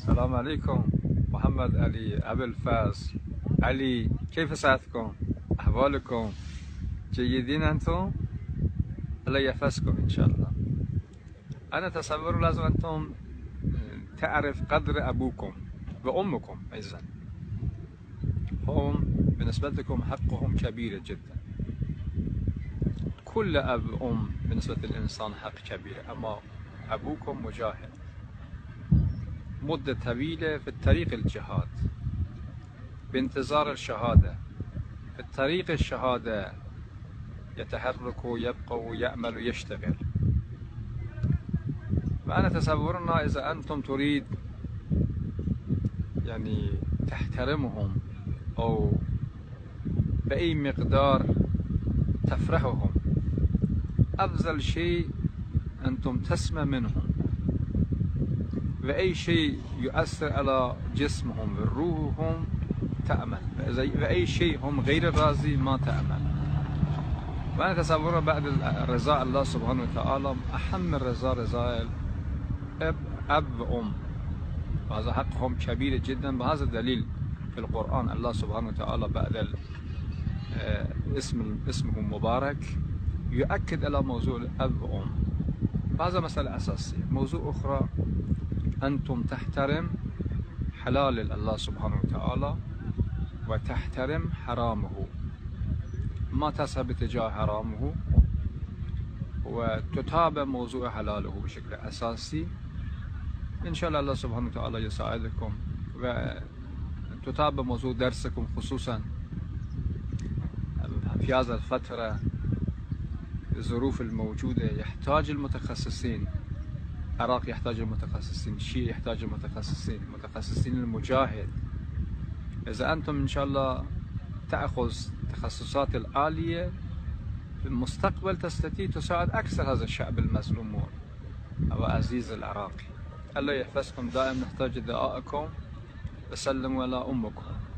السلام عليكم. محمد علي أبو الفاس علي، كيف صحتكم؟ أحوالكم؟ جيدين أنتم؟ الله يحفظكم إن شاء الله. أنا تصور لازم أنتم تعرف قدر أبوكم وأمكم أيضا، هم بالنسبة لكم حقهم كبير جدا. كل أب وأم بالنسبة للإنسان حق كبير، أما أبوكم مجاهد مدة طويلة في الطريق الجهاد، بانتظار الشهادة، في الطريق الشهادة يتحرك ويبقى ويعمل ويشتغل. فأنا تصورنا إذا أنتم تريد يعني تحترمهم أو بأي مقدار تفرحهم، أفضل شيء أنتم تسمع منهم، وأي شيء يؤثر على جسمهم وروحهم تأمل، وأي شيء هم غير راضي ما تأمل. وأنا تصور بعد رضا الله سبحانه وتعالى أهم الرضا رضا أب وأم، وهذا حقهم كبير جدا. بهذا الدليل في القرآن الله سبحانه وتعالى بعد اسمه مبارك يؤكد على موضوع الأب وأم. هذا مسألة أساسية. موضوع أخرى، أنتم تحترم حلال الله سبحانه وتعالى وتحترم حرامه، ما تذهب باتجاه حرامه، وتتابع موضوع حلاله بشكل أساسي. إن شاء الله سبحانه وتعالى يساعدكم، وتتابع موضوع درسكم، خصوصا في هذه الفترة الظروف الموجودة يحتاج المتخصصين. العراق يحتاج المتخصصين، الشيعة يحتاج المتخصصين المجاهد. إذا أنتم إن شاء الله تأخذ تخصصات العالية في المستقبل تستطيع تساعد أكثر هذا الشعب المظلوم وعزيز العراق. الله يحفظكم، دائما نحتاج دعائكم. وسلموا على أمكم.